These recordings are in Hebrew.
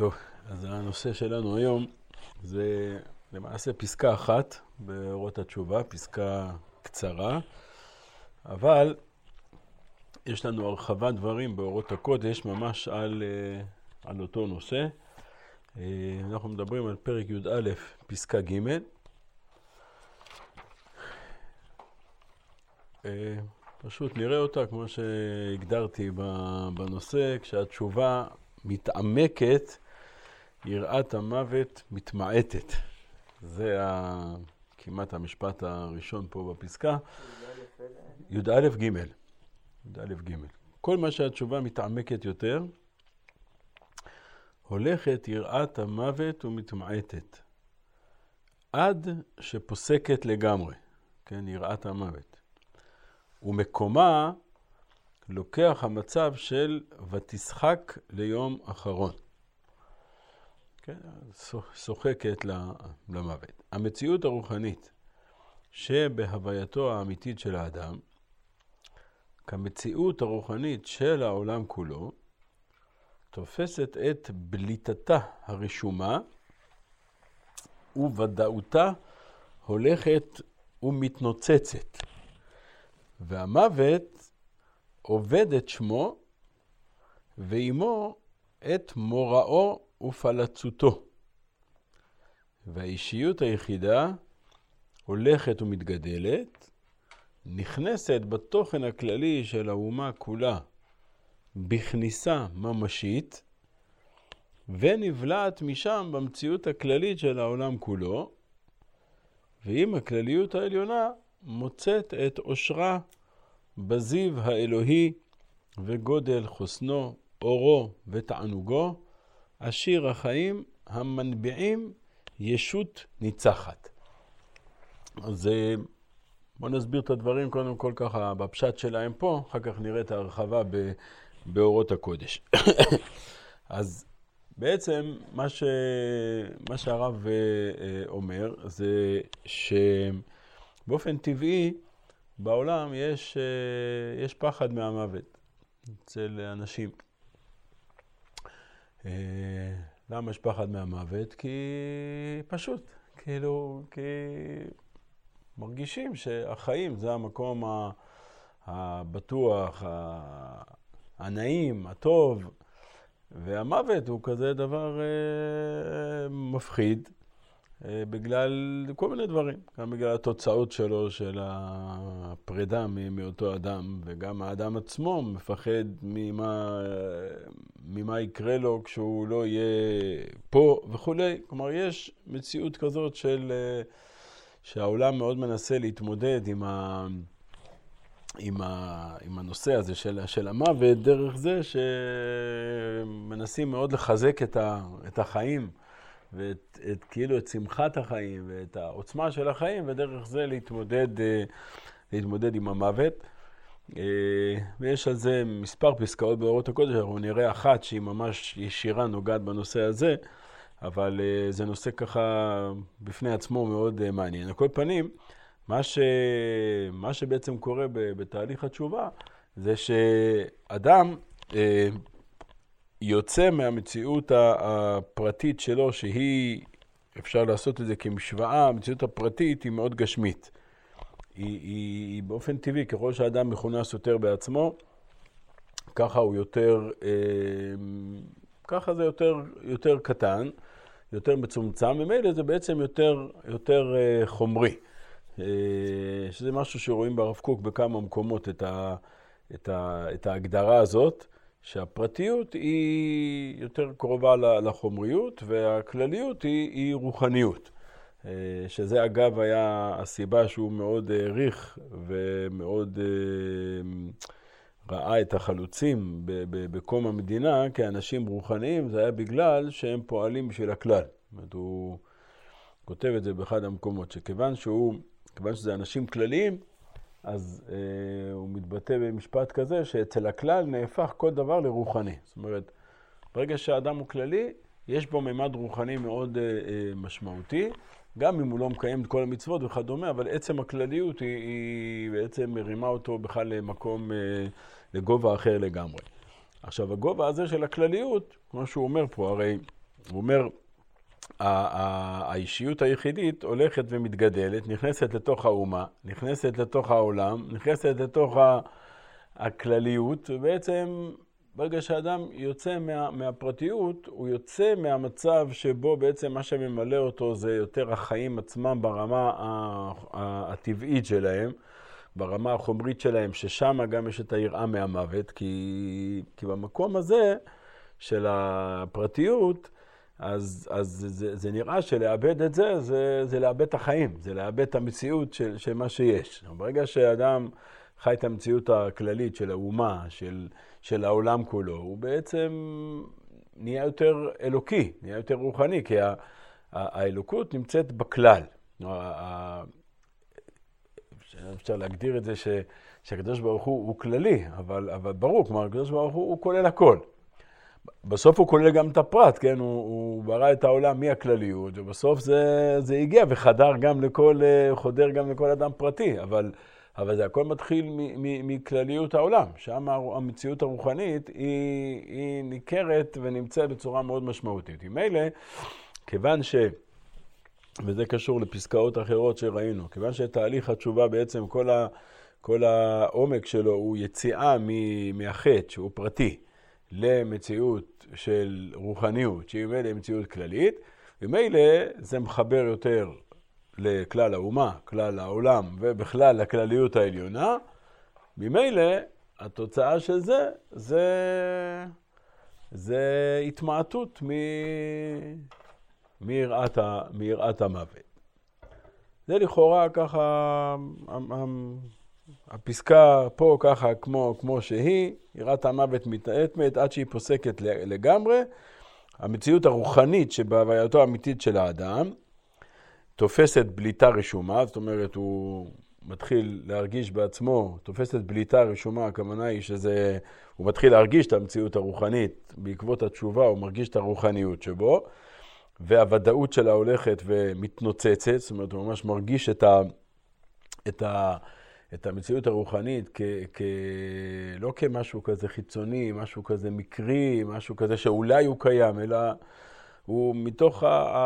טוב, אז הנושא שלנו היום זה למעשה פסקה אחת באורות התשובה, פסקה קצרה, אבל יש לנו הרחבת דברים באורות הקודש ממש על אותו נושא. אנחנו מדברים על פרק י"א, פסקה ג'. פשוט נראה אותה כמו שהגדרתי בנושא, כשהתשובה מתעמקת, יראת המוות מתמעטת. זה כמעט המשפט הראשון פה בפסקה. י"א ג'. י"א ג'. כל מה שהתשובה מתעמקת יותר, הולכת יראת המוות ומתמעטת, עד שפוסקת לגמרי, כן, יראת המוות. ומקומה לוקח המצב של ותשחק ליום אחרון. כן, שוחקת למוות. המציאות הרוחנית שבהווייתו האמיתית של האדם, כמציאות הרוחנית של העולם כולו, תופסת את בליטתה הרשומה, וודאותה הולכת ומתנוצצת. והמוות עובד את שמו, ועמו את מוראו ופלצותו. והאישיות היחידה הולכת ומתגדלת, נכנסת בתוכן הכללי של האומה כולה, בכניסה ממשית, ונבלעת משם במציאות הכללית של העולם כולו, ועם הכלליות העליונה מוצאת את אושרה בזיו האלוהי וגודל חוסנו, אורו ותענוגו, עשיר החיים המנביעים ישות ניצחת. אז בואו נסביר את הדברים קודם כל ככה בפשט שלהם פה, אחר כך נראה את ההרחבה באורות הקודש. אז בעצם מה שהרב אומר זה שבאופן טבעי בעולם יש פחד מהמוות אצל אנשים. למה יש פחד מהמוות? כי פשוט, כי מרגישים שהחיים זה המקום הבטוח, הנעים, הטוב, והמוות הוא כזה דבר מפחיד בגלל כל מיני דברים, גם בגלל התוצאות שלו, של הפרידה מאותו אדם, וגם האדם עצמו מפחד ממה יקרה לו כשהוא לא יהיה פה וכו'. כלומר, יש מציאות כזאת שהעולם מאוד מנסה להתמודד עם הנושא הזה של המוות, דרך זה שמנסים מאוד לחזק את החיים, כאילו את שמחת החיים ואת העוצמה של החיים, ודרך זה להתמודד עם המוות. ויש על זה מספר פסקאות באורות הקודש, אנחנו נראה אחת שהיא ממש ישירה נוגעת בנושא הזה, אבל זה נושא ככה בפני עצמו מאוד מעניין. על כל פנים, מה שבעצם קורה בתהליך התשובה, זה שאדם יוצא מהמציאות הפרטית שלו, שהיא, אפשר לעשות את זה כמשוואה, המציאות הפרטית היא מאוד גשמית. היא באופן טבעי, ככל שהאדם מכונס יותר בעצמו, ככה הוא ככה זה יותר קטן, יותר מצומצם, ומילא זה בעצם יותר חומרי. שזה משהו שרואים ברב קוק בכמה מקומות את ההגדרה הזאת, שהפרטיות היא יותר קרובה לחומריות, והכלליות היא רוחניות. שזה אגב היה הסיבה שהוא מאוד העריך ומאוד ראה את החלוצים בקום המדינה כאנשים רוחניים, זה היה בגלל שהם פועלים בשביל הכלל. זאת אומרת, הוא כותב את זה באחד המקומות, שכיוון שזה אנשים כלליים, אז הוא מתבטא במשפט כזה, שאצל הכלל נהפך כל דבר לרוחני. זאת אומרת, ברגע שהאדם הוא כללי, יש בו ממד רוחני מאוד משמעותי, גם אם הוא לא מקיים את כל המצוות וכדומה, אבל עצם הכלליות היא בעצם מרימה אותו בכלל למקום, לגובה אחר לגמרי. עכשיו, הגובה הזה של הכלליות, כמו שהוא אומר פה, הרי הוא אומר, האישיות היחידית הולכת ומתגדלת, נכנסת לתוך האומה, נכנסת לתוך העולם, נכנסת לתוך הכלליות, ובעצם ברגע שהאדם יוצא מהפרטיות, הוא יוצא מהמצב שבו בעצם מה שממלא אותו זה יותר החיים עצמם ברמה הטבעית שלהם, ברמה החומרית שלהם, ששם גם יש את היראה מהמוות, כי במקום הזה של הפרטיות, אז זה נראה שלאבד את זה לאבד את החיים, זה לאבד את המציאות של מה שיש. ברגע שהאדם חי את המציאות הכללית של האומה, של העולם כולו, הוא בעצם נהיה יותר אלוקי, נהיה יותר רוחני, כי האלוקות נמצאת בכלל. אפשר להגדיר את זה שהקדוש ברוך הוא כללי, אבל ברור, כלומר, הקדוש ברוך הוא כולל הכל. בסוף הוא כולל גם את הפרט, כן? הוא ברא את העולם מהכלליות, ובסוף זה הגיע וחדר גם לכל אדם פרטי, אבל זה הכל מתחיל מכלליות העולם. שם המציאות הרוחנית היא ניכרת ונמצאת בצורה מאוד משמעותית. עם אלה, כיוון וזה קשור לפסקאות אחרות שראינו, כיוון שתהליך התשובה בעצם כל העומק שלו הוא יציאה מהחטא שהוא פרטי, למציאות של רוחניות, שהיא ממילא מציאות כללית, וממילא זה מחבר יותר לכלל האומה, כלל העולם, ובכלל לכלליות העליונה. ממילא התוצאה של זה התמעטות מיראת המוות. זה לכאורה ככה, הפסקה פה ככה כמו שהיא, יראת המוות מתעצמת עד שהיא פוסקת לגמרי. המציאות הרוחנית שבהווייתו האמיתית של האדם תופסת בליטה רשומה, זאת אומרת הוא מתחיל להרגיש בעצמו, תופסת בליטה רשומה, הכוונה היא הוא מתחיל להרגיש את המציאות הרוחנית, בעקבות התשובה הוא מרגיש את הרוחניות שבו, והוודאות שלה הולכת ומתנוצצת, זאת אומרת הוא ממש מרגיש את המציאות הרוחנית לא כמשהו כזה חיצוני, משהו כזה מקרי, משהו כזה שאולי הוא קיים, אלא הוא מתוך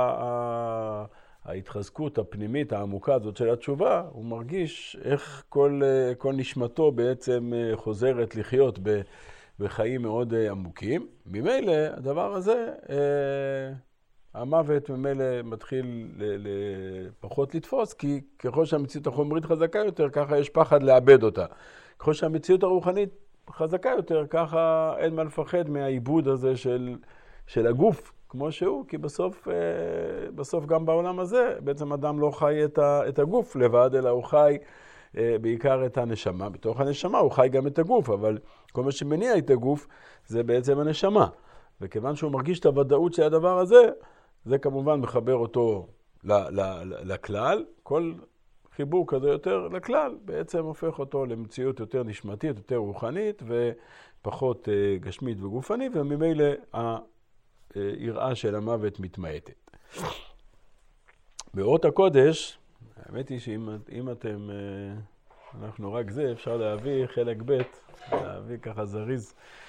ההתחזקות הפנימית העמוקה הזאת של התשובה, הוא מרגיש איך כל נשמתו בעצם חוזרת לחיות בחיים מאוד עמוקים. ממילא הדבר הזה, המוות ממילא מתחיל פחות לתפוס, כי ככל שהמציאות החומרית חזקה יותר, ככה יש פחד לאבד אותה. ככל שהמציאות הרוחנית חזקה יותר, ככה אין מה לפחד מהעיבוד הזה של הגוף, כמו שהוא, כי בסוף גם בעולם הזה, בעצם אדם לא חי את הגוף לבד, אלא הוא חי בעיקר את הנשמה. בתוך הנשמה הוא חי גם את הגוף, אבל כל מה שמניע את הגוף זה בעצם הנשמה. וכיוון שהוא מרגיש את הוודאות של הדבר הזה, זה כמובן מחבר אותו לכלל. כל חיבור כזה יותר לכלל בעצם הופך אותו למציאות יותר נשמתית, יותר רוחנית ופחות גשמית וגופנית, וממילא היראה של המוות מתמעטת. באורות הקודש, האמת היא שאם אתם, אנחנו רק זה, אפשר להביא חלק ב', להביא ככה זריז.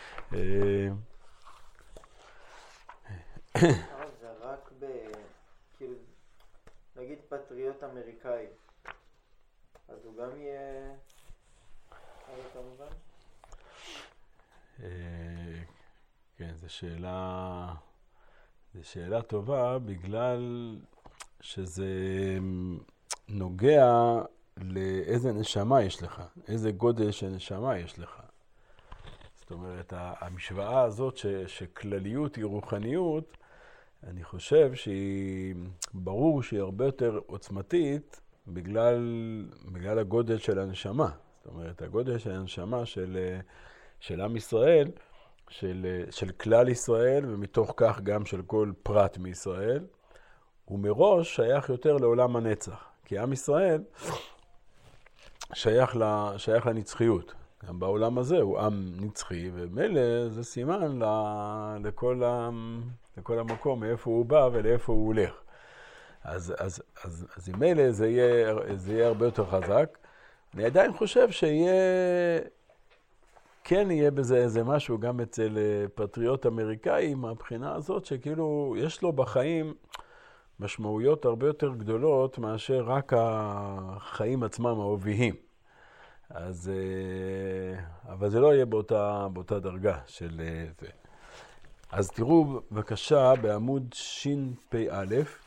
זה רק כאילו, נגיד פטריוט אמריקאי, אז הוא גם יהיה כמובן? כן, זו שאלה טובה, בגלל שזה נוגע לאיזה נשמה יש לך, איזה גודל של נשמה יש לך. זאת אומרת, המשוואה הזאת שכלליות היא רוחניות, אני חושב ברור שהיא הרבה יותר עוצמתית בגלל הגודל של הנשמה. זאת אומרת, הגודל של הנשמה של עם ישראל, של כלל ישראל, ומתוך כך גם של כל פרט מישראל, הוא מראש שייך יותר לעולם הנצח. כי עם ישראל שייך לנצחיות. גם בעולם הזה הוא עם נצחי, ומילא זה סימן לכל המקום, מאיפה הוא בא ולאיפה הוא הולך. אז עם מילא זה יהיה הרבה יותר חזק. אני עדיין חושב שיהיה כן יהיה בזה איזה משהו גם אצל פטריוט אמריקאי, מהבחינה הזאת שכאילו יש לו בחיים משמעויות הרבה יותר גדולות מאשר רק החיים עצמם האהוביים. אז, אבל זה לא יהיה באותה דרגה של זה. אז תראו בבקשה בעמוד שפ"א,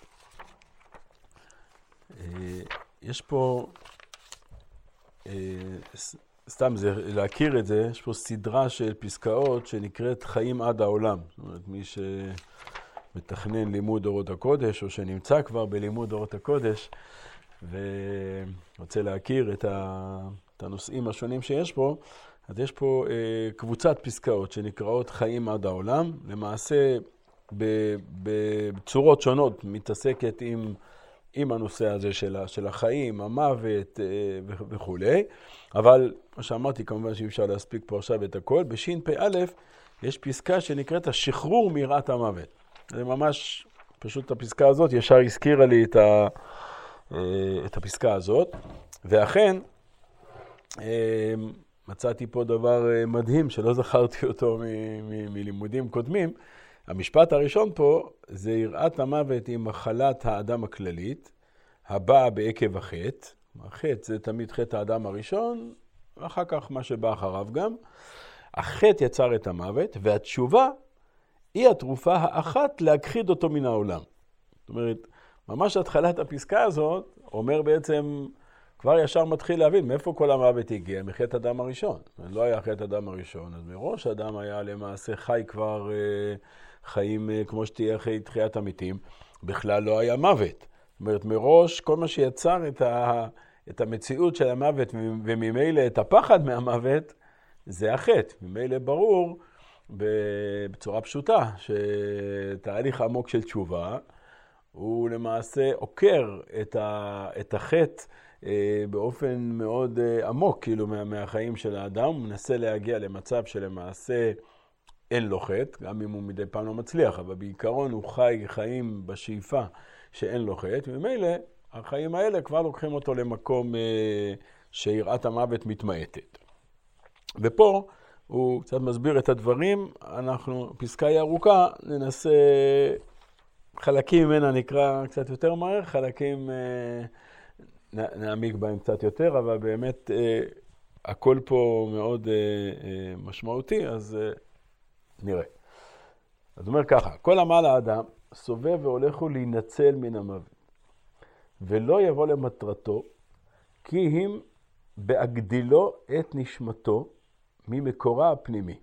יש פה, סתם זה, להכיר את זה, יש פה סדרה של פסקאות שנקראת חיים עד העולם. זאת אומרת, מי שמתכנן לימוד אורות הקודש, או שנמצא כבר בלימוד אורות הקודש, ורוצה להכיר את הנושאים השונים שיש פה, אז יש פה קבוצת פסקאות שנקראות חיים עד העולם. למעשה, בצורות שונות מתעסקת עם הנושא הזה של החיים, המוות וכו'. אבל, כמו שאמרתי, כמובן שאי אפשר להספיק פה עכשיו את הכל. בשפ"א יש פסקה שנקראת השחרור מיראת המוות. זה ממש, פשוט הפסקה הזאת ישר הזכירה לי את הפסקה הזאת. ואכן, מצאתי פה דבר מדהים שלא זכרתי אותו מלימודים קודמים. המשפט הראשון פה זה יראת המוות היא מחלת האדם הכללית, הבאה בעקב החטא. החטא זה תמיד חטא האדם הראשון, ואחר כך מה שבא אחריו גם. החטא יצר את המוות, והתשובה היא התרופה האחת להכחיד אותו מן העולם. זאת אומרת, ממש התחלת הפסקה הזאת אומר בעצם, כבר ישר מתחיל להבין מאיפה כל המוות הגיע, מחטא אדם הראשון. לא היה חטא אדם הראשון, אז מראש אדם היה למעשה חי כבר חיים כמו שתהיה אחרי תחיית המתים, בכלל לא היה מוות. זאת אומרת, מראש כל מה שיצר את המציאות של המוות וממילא את הפחד מהמוות, זה החטא. ממילא ברור בצורה פשוטה שתהליך עמוק של תשובה הוא למעשה עוקר את החטא באופן מאוד עמוק, כאילו מהחיים של האדם. הוא מנסה להגיע למצב שלמעשה אין לו חטא, גם אם הוא מדי פעם לא מצליח, אבל בעיקרון הוא חי חיים בשאיפה שאין לו חטא, וממילא החיים האלה כבר לוקחים אותו למקום שיראת המוות מתמעטת. ופה הוא קצת מסביר את הדברים, אנחנו, פסקה היא ארוכה, ננסה, חלקים ממנה נקרא קצת יותר מהר, חלקים נעמיק בהם קצת יותר, אבל באמת הכל פה מאוד משמעותי, אז נראה. אז אומר ככה, כל עמל האדם סובב והולכו להינצל מן המוות, ולא יבוא למטרתו, כי אם בהגדילו את נשמתו ממקורה הפנימי.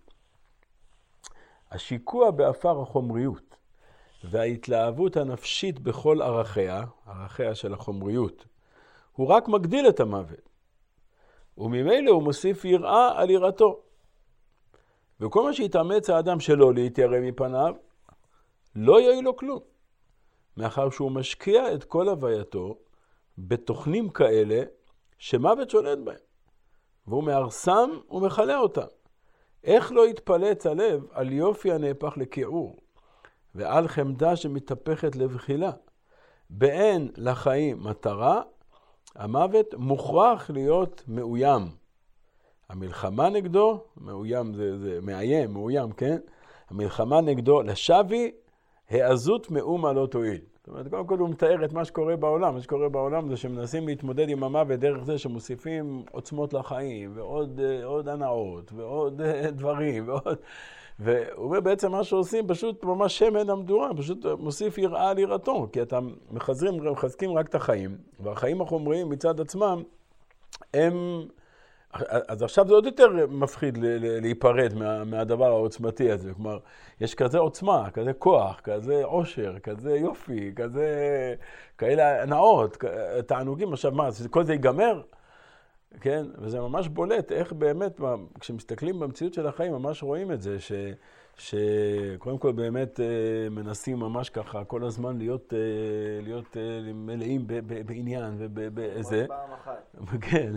השיקוע באפר החומריות וההתלהבות הנפשית בכל ערכיה של החומריות, הוא רק מגדיל את המוות, וממילא הוא מוסיף יראה על יראתו. וכל מה שהתאמץ האדם שלו להתיירא מפניו, לא יהיה לו כלום, מאחר שהוא משקיע את כל הווייתו בתוכנים כאלה שמוות שולט בהם, והוא מארסם ומחלה אותם. איך לא יתפלץ הלב על יופי הנהפך לכיעור, ועל חמדה שמתהפכת לבחילה. באין לחיים מטרה, המוות מוכרח להיות מאוים. המלחמה נגדו, מאוים זה מאיים, מאוים, כן? המלחמה נגדו לשווי, העזות מאומה לא תועיל. זאת אומרת, קודם כל הוא מתאר את מה שקורה בעולם. מה שקורה בעולם זה שמנסים להתמודד עם המוות דרך זה שמוסיפים עוצמות לחיים, ועוד הנאות, ועוד דברים, והוא אומר בעצם מה שעושים פשוט ממש שמן המדורה, פשוט מוסיף יראה על יראתו, כי אתה מחזקים רק את החיים, והחיים החומריים מצד עצמם הם... אז עכשיו זה עוד יותר מפחיד להיפרד מהדבר העוצמתי הזה. כלומר, יש כזה עוצמה, כזה כוח, כזה עושר, כזה יופי, כאלה הנאות, תענוגים. עכשיו מה, כל זה ייגמר? כן? וזה ממש בולט איך באמת, כשמסתכלים במציאות של החיים, ממש רואים את זה, שקודם כל באמת מנסים ממש ככה כל הזמן להיות מלאים בעניין ובאיזה... פעם אחת. כן,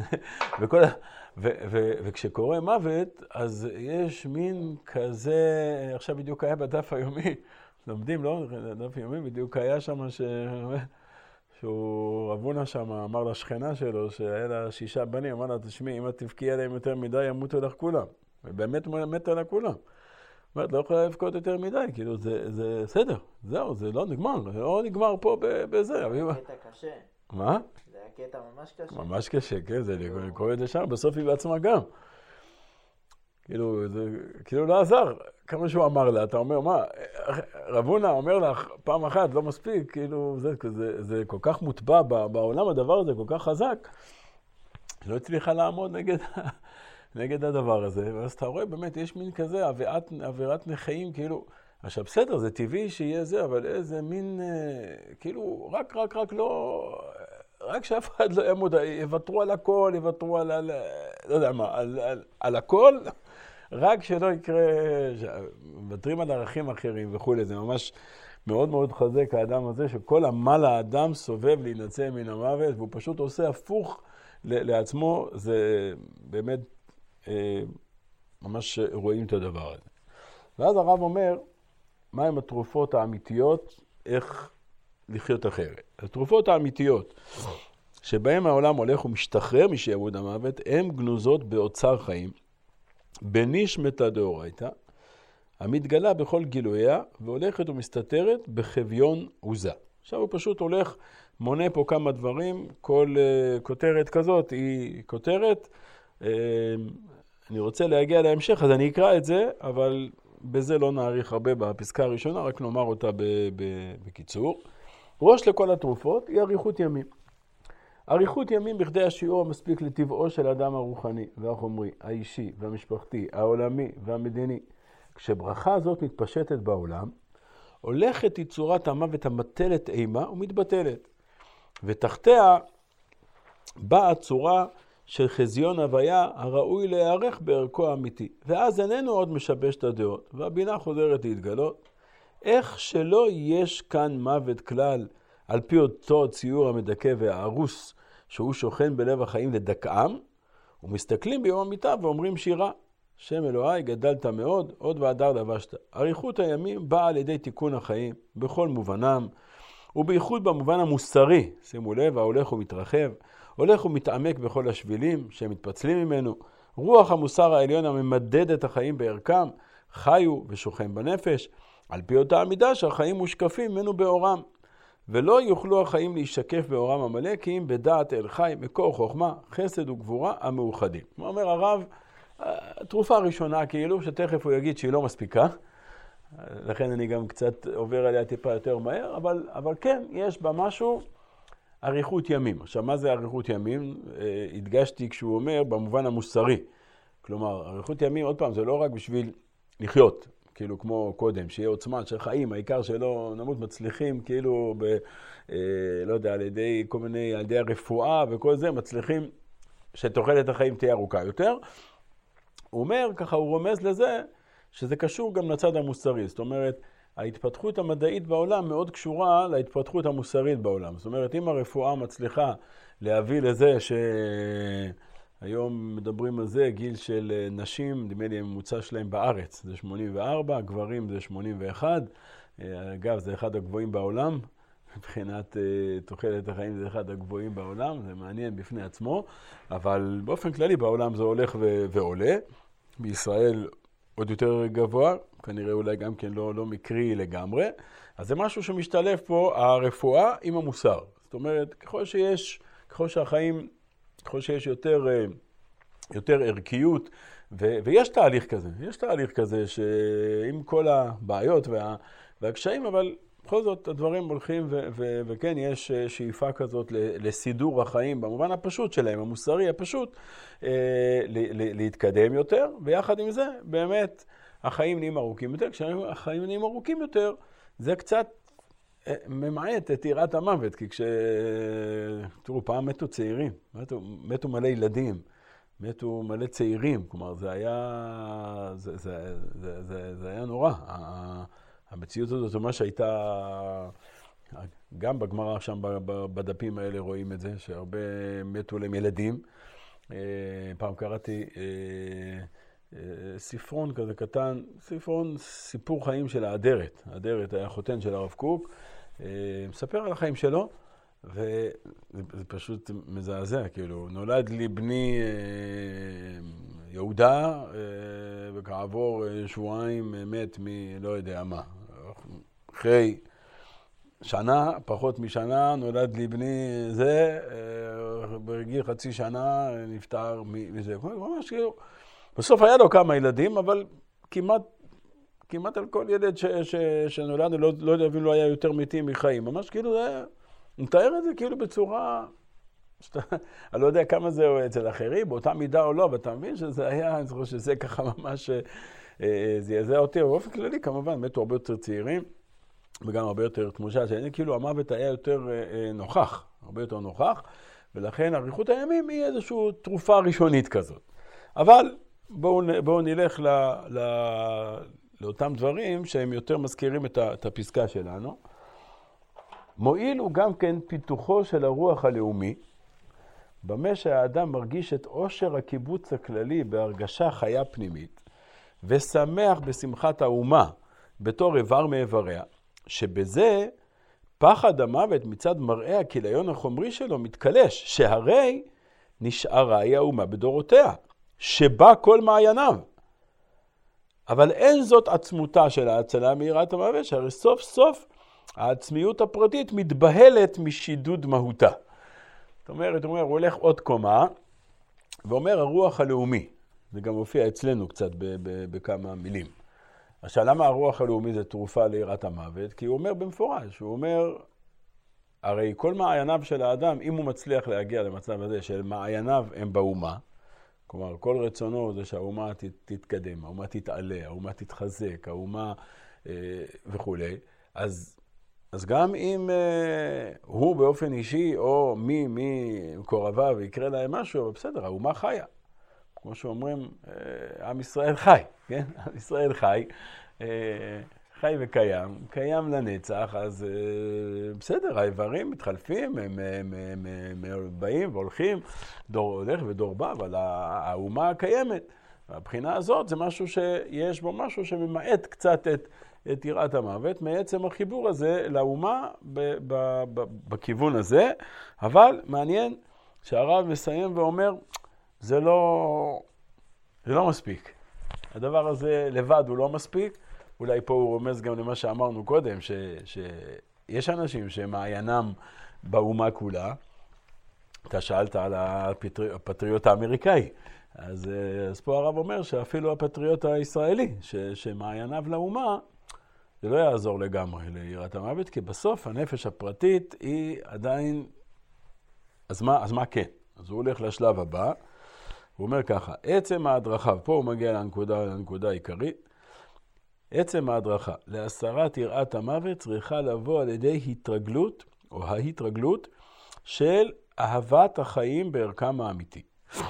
וכשקורה מוות, אז יש מין כזה, עכשיו בדיוק היה בדף היומי, לומדים, לא? דף היומי בדיוק היה שם שהוא רבונה שם אמר לשכנה שלו, שהיה לה 6 בנים, אמר לה, תשמעי, אם את תבכי עליהם יותר מדי, ימותו לך כולם. באמת מת על הכולם. אומרת, לא יכולה לבכות יותר מדי, כאילו זה סדר, זהו, זה לא נגמר, זה לא נגמר פה בזה. זה היה קטע קשה. מה? זה היה קטע ממש קשה. ממש קשה, כן, זה קורא את זה שם, בסוף היא בעצמה גם. כאילו, זה כאילו לא עזר, כמה שהוא אמר לה, אתה אומר, מה, רב הונא אומר לך, פעם אחת, לא מספיק, כאילו, זה כל כך מוטבע בעולם, הדבר הזה כל כך חזק, שלא הצליחה לעמוד נגד הדבר הזה, ואז אתה רואה, באמת, יש מין כזה, אווירת נכאים, כאילו, עכשיו, בסדר, זה טבעי שיהיה זה, אבל איזה מין, כאילו, רק לא, רק שאף אחד לא יעמוד, יוותרו על הכל, יוותרו על לא יודע מה, על הכל, רק שלא יקרה, מוותרים על ערכים אחרים וכו', זה ממש מאוד מאוד חזק האדם הזה, שכל עמל האדם סובב להינצל מן המוות, והוא פשוט עושה הפוך לעצמו, זה באמת ממש רואים את הדבר הזה. ואז הרב אומר, מהם התרופות האמיתיות, איך לחיות אחרת. התרופות האמיתיות, שבהם העולם הולך ומשתחרר משעבוד המוות, הן גנוזות באוצר חיים, בנשמתא דאורייתא, המתגלה בכל גילויה, והולכת ומסתתרת בחביון עוזה. עכשיו הוא פשוט הולך, מונה פה כמה דברים, כל כותרת כזאת היא כותרת. אני רוצה להגיע להמשך, אז אני אקרא את זה, אבל בזה לא נאריך הרבה בפסקה הראשונה, רק נאמר אותה בקיצור. ראש לכל התרופות היא אריכות ימים. אריכות ימים בכדי השיעור המספיק לטבעו של האדם הרוחני והחומרי, האישי והמשפחתי, העולמי והמדיני. כשברכה הזאת מתפשטת בעולם, הולכת היא צורת המוות המטלת אימה ומתבטלת. ותחתיה באה צורה של חזיון הוויה הראוי להיערך בערכו האמיתי. ואז איננו עוד משבש את הדעות, והבינה חוזרת להתגלות. איך שלא יש כאן מוות כלל, על פי אותו ציור המדכא והארוס, שהוא שוכן בלב החיים לדכאם, ומסתכלים ביום המיטה ואומרים שירה. שם אלוהי גדלת מאוד, עוד והדר לבשת. אריכות הימים באה על ידי תיקון החיים, בכל מובנם, ובייחוד במובן המוסרי, שימו לב, ההולך ומתרחב, הולך ומתעמק בכל השבילים שהם מתפצלים ממנו, רוח המוסר העליון הממדד את החיים בערכם, חיו ושוכן בנפש, על פי אותה עמידה שהחיים מושקפים ממנו באורם. ולא יוכלו החיים להישקף באורם המלא, כי אם בדעת אל חי, מקור חוכמה, חסד וגבורה המאוחדים. אומר הרב, התרופה הראשונה כאילו, שתכף הוא יגיד שהיא לא מספיקה, לכן אני גם קצת עובר עליה טיפה יותר מהר, אבל כן, יש בה משהו, אריכות ימים. עכשיו, מה זה אריכות ימים? הדגשתי כשהוא אומר במובן המוסרי. כלומר, אריכות ימים, עוד פעם, זה לא רק בשביל לחיות, כאילו כמו קודם, שיהיה עוצמה של חיים, העיקר שלא נמות מצליחים, כאילו, לא יודע, על ידי כל מיני, על ידי הרפואה וכל זה, מצליחים שתוחלת החיים תהיה ארוכה יותר. הוא אומר, ככה הוא רומז לזה, שזה קשור גם לצד המוסרי. זאת אומרת, ההתפתחות המדעית בעולם מאוד קשורה להתפתחות המוסרית בעולם. זאת אומרת, אם הרפואה מצליחה להביא לזה שהיום מדברים על זה, גיל של נשים, נדמה לי הממוצע שלהם בארץ, זה 84, גברים זה 81. אגב, זה אחד הגבוהים בעולם. מבחינת תוחלת החיים זה אחד הגבוהים בעולם, זה מעניין בפני עצמו, אבל באופן כללי בעולם זה הולך ועולה. בישראל עוד יותר גבוה, כנראה אולי גם כן לא מקרי לגמרי. אז זה משהו שמשתלב פה, הרפואה עם המוסר. זאת אומרת, ככל שיש יותר ערכיות, ויש תהליך כזה, שעם כל הבעיות והקשיים, אבל בכל זאת הדברים הולכים, וכן יש שאיפה כזאת לסידור החיים, במובן הפשוט שלהם, המוסרי הפשוט, להתקדם יותר, ויחד עם זה באמת החיים נהיים ארוכים יותר. כשהחיים נהיים ארוכים יותר, זה קצת ממעט את יראת המוות, כי תראו, פעם מתו צעירים, מתו מלא ילדים, מתו מלא צעירים, כלומר זה היה נורא. המציאות הזאת זו מה שהייתה, גם בגמרא שם בדפים האלה רואים את זה, שהרבה מתו להם ילדים. פעם קראתי ספרון כזה קטן, סיפור חיים של האדרת. האדרת היה חותן של הרב קוק, מספר על החיים שלו, וזה פשוט מזעזע, כאילו, נולד לי בני יהודה, וכעבור שבועיים מת לא יודע מה. אחרי שנה, פחות משנה, נולד לי בני זה, בגיל חצי שנה נפטר מזה. ממש כאילו, בסוף היה לו כמה ילדים, אבל כמעט על כל ילד שנולד, לא יודע אם לא היה יותר מתים מחיים. ממש כאילו זה, הוא מתאר את זה כאילו בצורה, אני לא יודע כמה זה אצל אחרים, באותה מידה או לא, אבל אתה מבין שזה היה, אני זוכר שזה ככה ממש זעזע אותי, ובאופן כללי כמובן, מתו הרבה יותר צעירים, וגם הרבה יותר תמושה, כאילו המוות היה יותר נוכח, הרבה יותר נוכח, ולכן אריכות הימים היא איזושהי תרופה ראשונית כזאת. אבל בואו נלך לאותם דברים שהם יותר מזכירים את הפסקה שלנו. מועיל הוא גם כן פיתוחו של הרוח הלאומי, במה שהאדם מרגיש את עושר הקיבוץ הכללי בהרגשה חיה פנימית, ושמח בשמחת האומה בתור איבר מאיבריה, שבזה פחד המוות מצד מראה הכיליון החומרי שלו מתקלש, שהרי נשארה היא האומה בדורותיה, שבה כל מעייניו. אבל אין זאת עצמותה של ההצלה מיראת המוות, שהרי סוף סוף העצמיות הפרטית מתבהלת משידוד מהותה. זאת אומרת, הוא הולך עוד קומה, ואומר הרוח הלאומי. זה גם מופיע אצלנו קצת בכמה מילים. עכשיו, למה הרוח הלאומי זה תרופה ליראת המוות? כי הוא אומר במפורש, הוא אומר, הרי כל מעייניו של האדם, אם הוא מצליח להגיע למצב הזה של מעייניו הם באומה, כלומר, כל רצונו זה שהאומה תתקדם, האומה תתעלה, האומה תתחזק, האומה וכו'. אז גם אם הוא באופן אישי או מי מקורביו יקרה להם משהו, אבל בסדר, האומה חיה. כמו שאומרים, עם ישראל חי, כן? עם ישראל חי, חי וקיים, קיים לנצח, אז בסדר, האיברים מתחלפים, הם באים והולכים, דור הולך ודור בא, אבל האומה קיימת. והבחינה הזאת זה משהו שיש בו משהו שממעט קצת את יראת המוות, מעצם החיבור הזה לאומה בכיוון הזה, אבל מעניין שהרב מסיים ואומר, זה לא מספיק. הדבר הזה לבד הוא לא מספיק, אולי פה הוא רומז גם למה שאמרנו קודם, שיש אנשים שמעיינם באומה כולה. אתה שאלת על הפטריוט האמריקאי, אז פה הרב אומר שאפילו הפטריוט הישראלי, שמעייניו לאומה, זה לא יעזור לגמרי ליראת המוות, כי בסוף הנפש הפרטית היא עדיין, אז מה כן? אז הוא הולך לשלב הבא, הוא אומר ככה, עצם ההדרכה, פה הוא מגיע לנקודה העיקרית, עצם ההדרכה להסרת יראת המוות צריכה לבוא על ידי התרגלות, או ההתרגלות, של אהבת החיים בערכם האמיתי.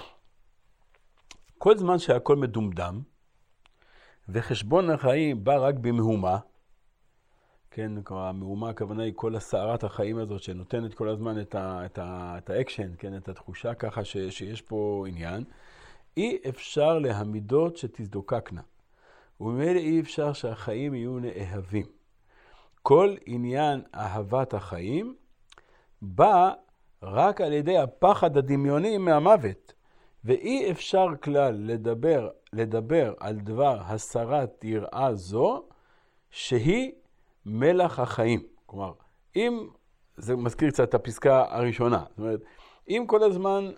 כל זמן שהכל מדומדם, וחשבון החיים בא רק במהומה, כן, המהומה הכוונה היא כל הסערת החיים הזאת שנותנת כל הזמן את האקשן, כן, את התחושה ככה שיש פה עניין, אי אפשר להמידות שתזדוקקנה. וממילא אי אפשר שהחיים יהיו נאהבים. כל עניין אהבת החיים בא רק על ידי הפחד הדמיוני מהמוות. ואי אפשר כלל לדבר על דבר הסרת יראה זו, שהיא מלח החיים. כלומר, אם, זה מזכיר קצת את הפסקה הראשונה, זאת אומרת, אם כל הזמן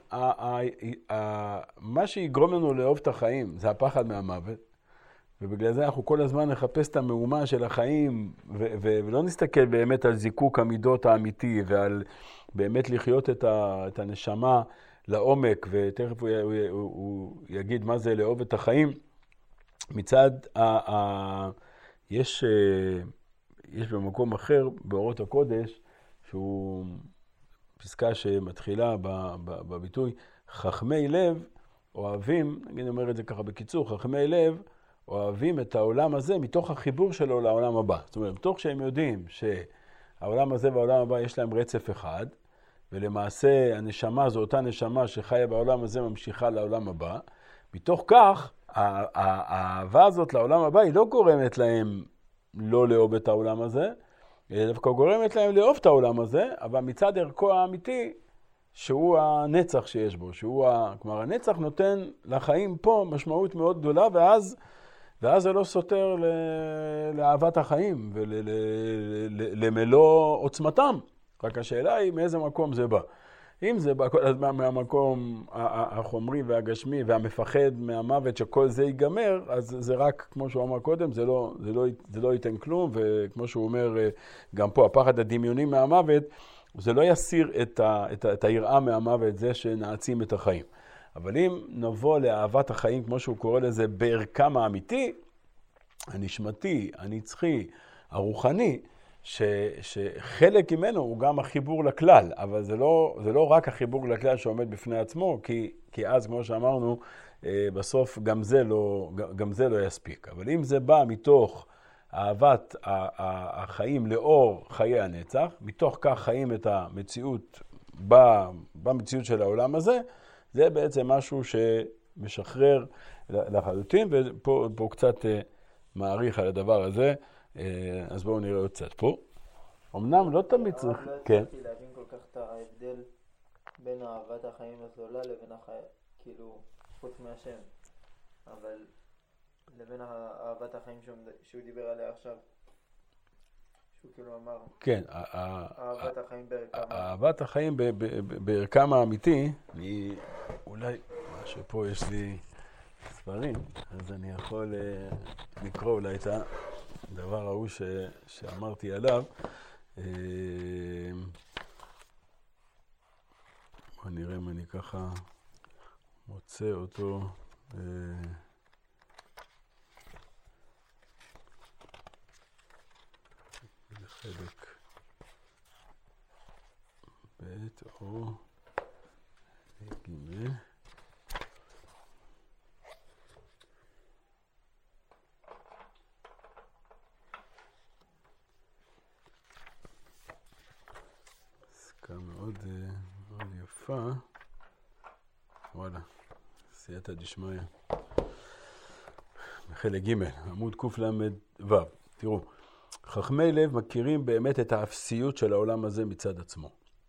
מה שיגרום לנו לאהוב את החיים זה הפחד מהמוות, ובגלל זה אנחנו כל הזמן נחפש את המהומה של החיים, ולא נסתכל באמת על זיקוק המידות האמיתי, ועל באמת לחיות את הנשמה לעומק, ותכף הוא יגיד מה זה לאהוב את החיים. מצד, יש במקום אחר, באורות הקודש, שהוא פסקה שמתחילה בביטוי, חכמי לב אוהבים, אני אומר את זה ככה בקיצור, חכמי לב אוהבים את העולם הזה מתוך החיבור שלו לעולם הבא. זאת אומרת, מתוך שהם יודעים שהעולם הזה והעולם הבא יש להם רצף אחד, ולמעשה הנשמה זו אותה נשמה שחיה בעולם הזה ממשיכה לעולם הבא, מתוך כך האהבה הזאת לעולם הבא היא לא גורמת להם לא לאהוב את העולם הזה, דווקא גורמת להם לאהוב את העולם הזה, אבל מצד ערכו האמיתי שהוא הנצח שיש בו, כלומר הנצח נותן לחיים פה משמעות מאוד גדולה, ואז זה לא סותר לאהבת החיים ולמלוא עוצמתם. רק השאלה היא מאיזה מקום זה בא. אם זה בא כל הזמן מהמקום החומרי והגשמי והמפחד מהמוות שכל זה ייגמר, אז זה רק, כמו שהוא אמר קודם, זה לא ייתן כלום, וכמו שהוא אומר גם פה, הפחד הדמיוני מהמוות, זה לא יסיר את היראה מהמוות, זה שנעצים את החיים. אבל אם נבוא לאהבת החיים, כמו שהוא קורא לזה, בערכם האמיתי, הנשמתי, הנצחי, הרוחני, שחלק ממנו הוא גם החיבור לכלל, אבל זה לא רק החיבור לכלל שעומד בפני עצמו, כי אז, כמו שאמרנו, בסוף גם זה לא יספיק. אבל אם זה בא מתוך אהבת החיים לאור חיי הנצח, מתוך כך חיים את המציאות במציאות של העולם הזה, זה בעצם משהו שמשחרר לחלוטין, ופה קצת מעריך על הדבר הזה, אז בואו נראה עוד קצת פה. אמנם לא תמיד צריך... כן. לא הצלחתי להבין כל כך את ההבדל בין אהבת החיים הזולה לבין כאילו, חוץ מהשם. אבל לבין אהבת החיים שהוא דיבר עליה עכשיו. שהוא כאילו אמר... כן. אהבת החיים בערכם. אהבת החיים בערכם האמיתי, אולי מה שפה יש לי ספרים, אז אני יכול לקרוא אולי את הדבר ההוא שאמרתי עליו. בוא נראה אם אני ככה מוצא אותו. זה חלק ב' או ג'. מאוד יפה. וואלה, סייעתא דשמיא. בחלק ג', עמוד קל"ו. תראו, חכמי לב מכירים באמת את האפסיות של העולם הזה מצד עצמו.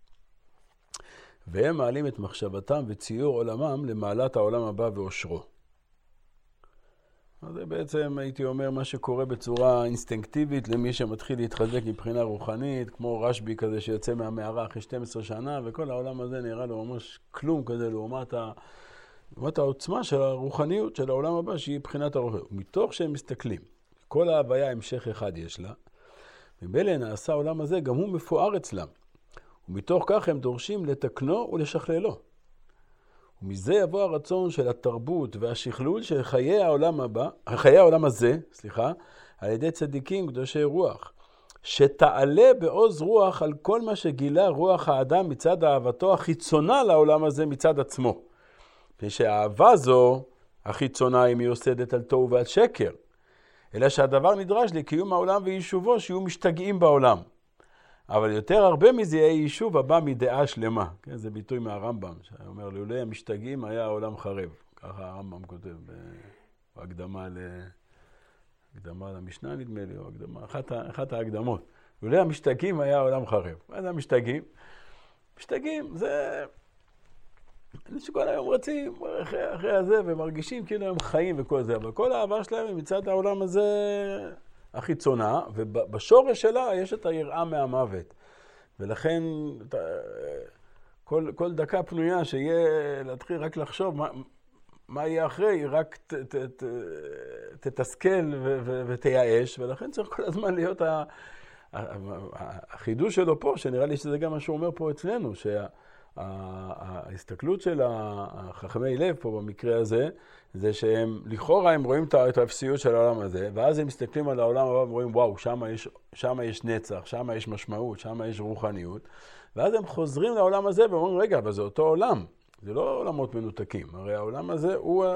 והם מעלים את מחשבתם וציור עולמם למעלת העולם הבא ואושרו. אז זה בעצם, הייתי אומר, מה שקורה בצורה אינסטינקטיבית למי שמתחיל להתחזק מבחינה רוחנית, כמו רשב"י כזה שיוצא מהמערה אחרי 12 שנה, וכל העולם הזה נראה לו ממש כלום כזה לעומת העוצמה של הרוחניות של העולם הבא, שהיא בחינת הרוחניות. מתוך שהם מסתכלים, כל ההוויה המשך אחד יש לה, ממילא נעשה העולם הזה, גם הוא מפואר אצלם. ומתוך כך הם דורשים לתקנו ולשכללו. ומזה יבוא הרצון של התרבות והשכלול של חיי העולם הזה, על ידי צדיקים קדושי רוח, שתעלה בעוז רוח על כל מה שגילה רוח האדם מצד אהבתו החיצונה לעולם הזה מצד עצמו. ושהאהבה זו, החיצונה, היא מיוסדת על תוהו ועל שקר, אלא שהדבר נדרש לקיום העולם ויישובו שיהיו משתגעים בעולם. אבל יותר הרבה מזה יהיה יישוב הבא מדעה שלמה. כן, זה ביטוי מהרמב"ם, שאומר, לעולי המשתגעים היה העולם חרב. ככה הרמב"ם כותב, בהקדמה למשנה נדמה לי, או אחת ההקדמות. לעולי המשתגעים היה העולם חרב. מה זה המשתגעים? משתגעים זה... שכל היום רצים אחרי הזה ומרגישים כאילו הם חיים וכל זה, אבל כל האהבה שלהם היא מצד העולם הזה החיצונה, ובשורש שלה יש את היראה מהמוות. ולכן כל דקה פנויה שיהיה להתחיל רק לחשוב מה יהיה אחרי, רק תתסכל ותייאש, ולכן צריך כל הזמן להיות החידוש שלו פה, שנראה לי שזה גם מה שהוא אומר פה אצלנו, ההסתכלות של החכמי לב פה במקרה הזה, זה שהם לכאורה הם רואים את האפסיות של העולם הזה, ואז הם מסתכלים על העולם הבא ורואים, וואו, שם יש נצח, שם יש משמעות, שם יש רוחניות, ואז הם חוזרים לעולם הזה ואומרים, רגע, אבל זה אותו עולם, זה לא עולמות מנותקים, הרי העולם הזה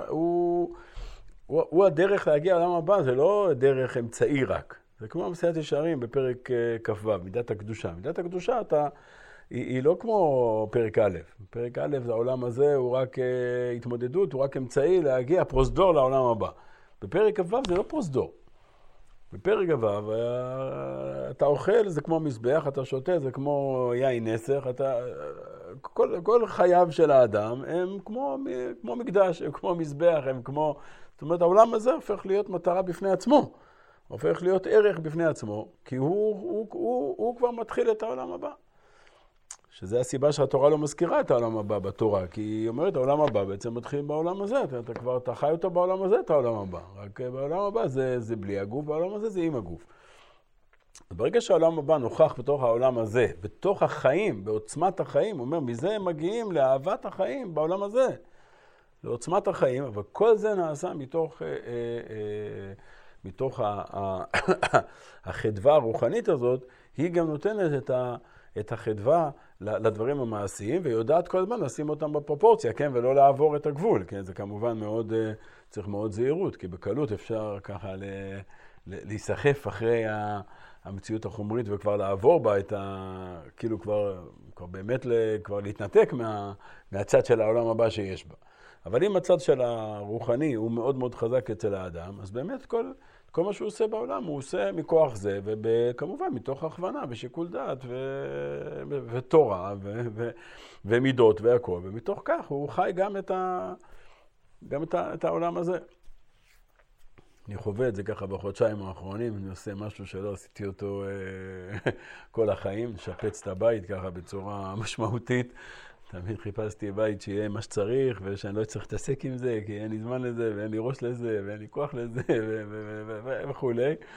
הוא הדרך להגיע לעולם הבא, זה לא דרך אמצעי רק, זה כמו מסילת ישרים בפרק כ"ו, מידת הקדושה. מידת הקדושה היא לא כמו פרק א'. פרק א' זה העולם הזה, הוא רק התמודדות, הוא רק אמצעי להגיע פרוזדור לעולם הבא. בפרק כ"ו זה לא פרוזדור. בפרק כ"ו אתה אוכל, זה כמו מזבח, אתה שותה, זה כמו יין נסך, כל חייו של האדם הם כמו מקדש, הם כמו מזבח, הם כמו... זאת אומרת, העולם הזה הופך להיות מטרה בפני עצמו. הופך להיות ערך בפני עצמו, כי הוא כבר מתחיל את העולם הבא. שזה הסיבה שהתורה לא מזכירה את העולם הבא בתורה, כי היא אומרת, העולם הבא בעצם מתחיל בעולם הזה, אתה חי אותו בעולם הזה, את העולם הבא. רק בעולם הבא זה בלי הגוף, בעולם הזה זה עם הגוף. ברגע שהעולם הבא נוכח בתוך העולם הזה, בתוך החיים, בעוצמת החיים, הוא אומר, מזה הם מגיעים לאהבת החיים בעולם הזה, לעוצמת החיים, אבל כל זה נעשה מתוך החדווה הרוחנית הזאת, היא גם נותנת את החדווה לדברים המעשיים, ויודעת כל הזמן לשים אותם בפרופורציה, כן? ולא לעבור את הגבול, כן? זה כמובן צריך מאוד זהירות, כי בקלות אפשר ככה להיסחף אחרי המציאות החומרית, וכבר לעבור בה כאילו כבר באמת כבר להתנתק מהצד של העולם הבא שיש בה. אבל אם הצד של הרוחני הוא מאוד מאוד חזק אצל האדם, אז באמת כל מה שהוא עושה בעולם הוא עושה מכוח זה, וכמובן מתוך הכוונה ושיקול דעת ותורה ומידות והכל, ומתוך כך הוא חי גם את העולם הזה. אני חווה את זה ככה בחודשיים האחרונים, אני עושה משהו שלא עשיתי אותו כל החיים, לשפץ את הבית ככה בצורה משמעותית. תמיד חיפשתי בית שיהיה מה שצריך, ושאני לא צריך להתעסק עם זה, כי אין לי זמן לזה, ואין לי ראש לזה, ואין לי כוח לזה, וכו'.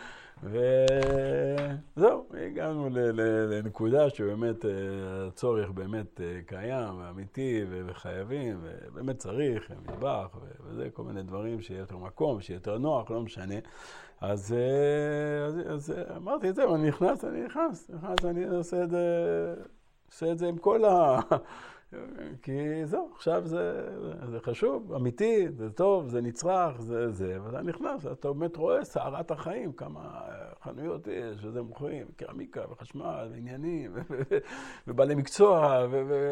וזהו, הגענו לנקודה שבאמת הצורך באמת קיים, ואמיתי, וחייבים, ובאמת צריך, מטבח, וזה, כל מיני דברים שיהיה יותר מקום, שיהיה יותר נוח, לא משנה. אז אמרתי את זה, אני נכנס, אני עושה את זה עם כל כי זהו, עכשיו זה חשוב, אמיתי, זה טוב, זה נצרך, זה, ואתה נכנס, אתה באמת רואה סערת החיים, כמה חנויות יש, וזה מוכרים, קרמיקה וחשמל, ועניינים, ובעלי מקצוע,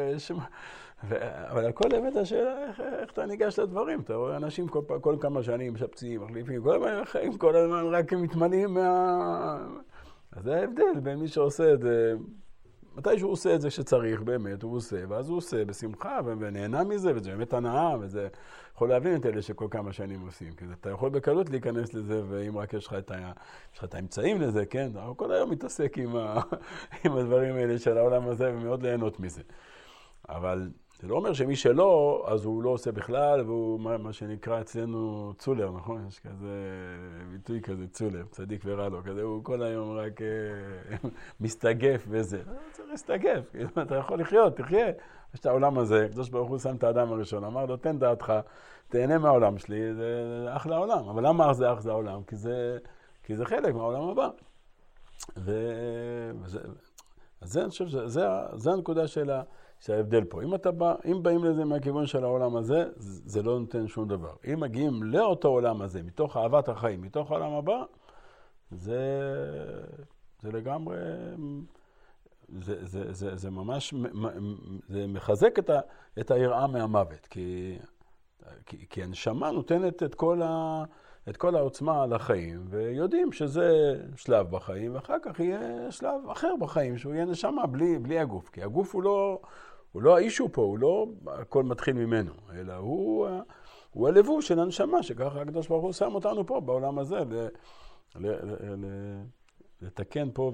אבל הכל באמת השאלה, איך אתה ניגש לדברים, אתה רואה אנשים כל כמה שנים משפצים, מחליפים, כל הזמן החיים, כל הזמן רק הם מתמלאים אז זה ההבדל בין מי שעושה את זה, מתי שהוא עושה את זה שצריך באמת, הוא עושה, ואז הוא עושה בשמחה ונהנה מזה, וזה באמת הנאה, וזה יכול להבין את אלה שכל כמה שנים עושים, כי אתה יכול בקלות להיכנס לזה, ואם רק יש לך את האמצעים לזה, כן, אתה כל היום מתעסק עם הדברים האלה של העולם הזה, ומאוד ליהנות מזה. אבל זה לא אומר שמי שלא, אז הוא לא עושה בכלל, והוא מה שנקרא אצלנו צולר, נכון? יש כזה ביטוי כזה צולר, צדיק ורע לו, כזה הוא כל היום רק מסתגף וזה. אתה צריך להסתגף, אתה יכול לחיות, תחיה. יש את העולם הזה, הקדוש ברוך הוא שם את האדם הראשון, אמר לו, תן דעתך, תהנה מהעולם שלי, זה אחלה העולם. אבל למה זה אחלה העולם? כי זה חלק מהעולם הבא. אז אני חושב שזה הנקודה של ההבדל פה. אם באים לזה מהכיוון של העולם הזה, זה לא נותן שום דבר. אם מגיעים לאותו עולם הזה, מתוך אהבת החיים, מתוך העולם הבא, זה לגמרי, זה ממש, זה מחזק את היראה מהמוות, כי הנשמה נותנת את כל העוצמה על החיים, ויודעים שזה שלב בחיים, ואחר כך יהיה שלב אחר בחיים, שהוא יהיה נשמה בלי הגוף, כי הגוף הוא לא האישו פה, הוא לא הכל מתחיל ממנו, אלא הוא הלבוש של הנשמה, שככה הקדוש ברוך הוא שם אותנו פה בעולם הזה, לתקן פה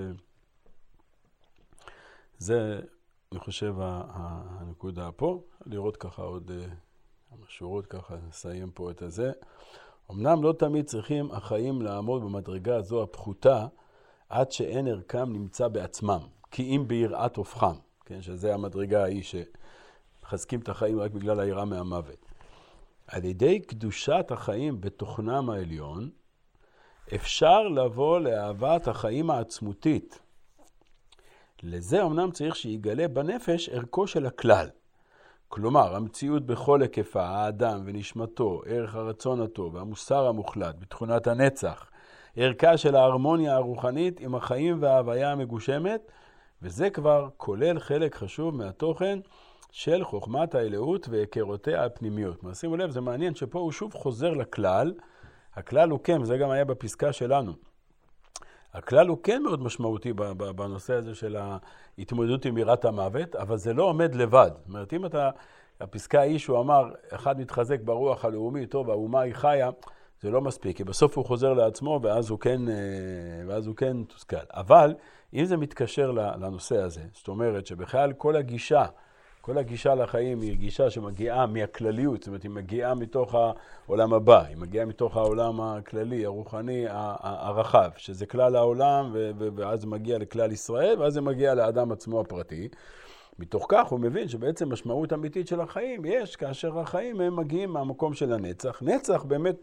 זה, אני חושב, הנקודה פה, לראות ככה עוד שורות, ככה נסיים פה את הזה. אמנם לא תמיד צריכים החיים לעמוד במדרגה הזו הפחותה, עד שאין ערכם נמצא בעצמם, כי אם ביראת הופכם, כן, שזה המדרגה ההיא שחזקים את החיים רק בגלל היראה מהמוות. על ידי קדושת החיים בתוכנם העליון, אפשר לבוא לאהבת החיים העצמותית. לזה אמנם צריך שיגלה בנפש ערכו של הכלל. כלומר, המציאות בכל היקפה, האדם ונשמתו, ערך הרצון הטוב והמוסר המוחלט בתכונת הנצח, ערכה של ההרמוניה הרוחנית עם החיים וההוויה המגושמת, וזה כבר כולל חלק חשוב מהתוכן של חוכמת האלוהות והיכרותיה הפנימיות. שימו לב, זה מעניין שפה הוא שוב חוזר לכלל, הכלל הוא כן, זה גם היה בפסקה שלנו. הכלל הוא כן מאוד משמעותי בנושא הזה של ההתמודדות עם יראת המוות, אבל זה לא עומד לבד. זאת אומרת, אם אתה, הפסקה היא שהוא אמר, אחד מתחזק ברוח הלאומי, טוב, האומה היא חיה, זה לא מספיק, כי בסוף הוא חוזר לעצמו, ואז הוא כן תוסכל. אבל אם זה מתקשר לנושא הזה, זאת אומרת שבכלל כל הגישה לחיים היא גישה שמגיעה מהכלליות, זאת אומרת, היא מגיעה מתוך העולם הבא, היא מגיעה מתוך העולם הכללי, הרוחני, הרחב, שזה כלל העולם, ואז זה מגיע לכלל ישראל, ואז זה מגיע לאדם עצמו הפרטי. מתוך כך הוא מבין שבעצם משמעות אמיתית של החיים יש כאשר החיים הם מגיעים מהמקום של הנצח. נצח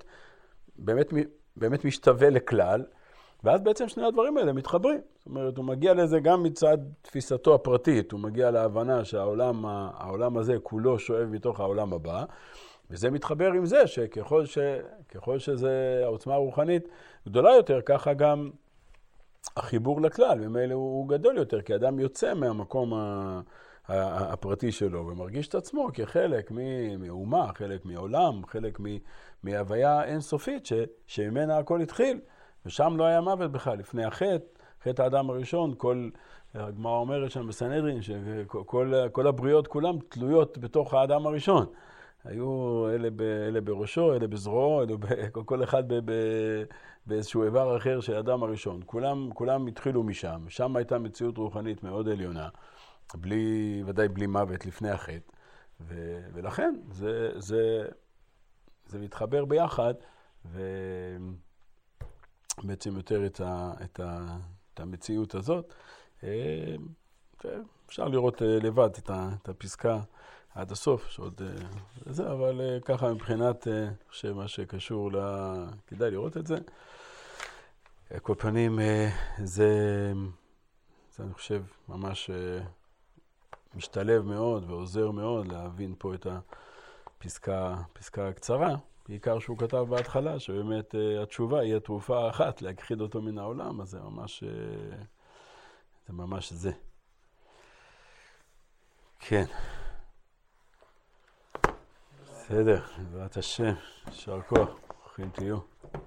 באמת משתווה לכלל, ואז בעצם שני הדברים האלה מתחברים. זאת אומרת, הוא מגיע לזה גם מצד תפיסתו הפרטית, הוא מגיע להבנה שהעולם הזה כולו שואב מתוך העולם הבא, וזה מתחבר עם זה שככל שזה העוצמה הרוחנית גדולה יותר, ככה גם החיבור לכלל, ומילא הוא גדול יותר, כי אדם יוצא מהמקום הפרטי שלו, ומרגיש את עצמו כחלק מאומה, חלק מעולם, חלק מהוויה אינסופית, שממנה הכל התחיל. ושם לא היה מוות בכלל, לפני חטא האדם הראשון, הגמרא אומרת שם בסנהדרין, שכל הבריות כולם תלויות בתוך האדם הראשון. היו אלה בראשו, אלה בזרועו, כל אחד באיזשהו איבר אחר של האדם הראשון. כולם התחילו משם, שם הייתה מציאות רוחנית מאוד עליונה, ודאי בלי מוות לפני החטא, ולכן זה מתחבר ביחד, בעצם יותר את המציאות הזאת. אפשר לראות לבד את הפסקה עד הסוף, שעוד זה, אבל ככה מבחינת מה שקשור כדאי לראות את זה. כל פנים, זה אני חושב ממש משתלב מאוד ועוזר מאוד להבין פה את הפסקה הקצרה. בעיקר שהוא כתב בהתחלה, שבאמת התשובה היא התרופה האחת, להכחיד אותו מן העולם, אז זה ממש זה. כן. בסדר, בעזרת השם, יישר כוח, ברוכים תהיו.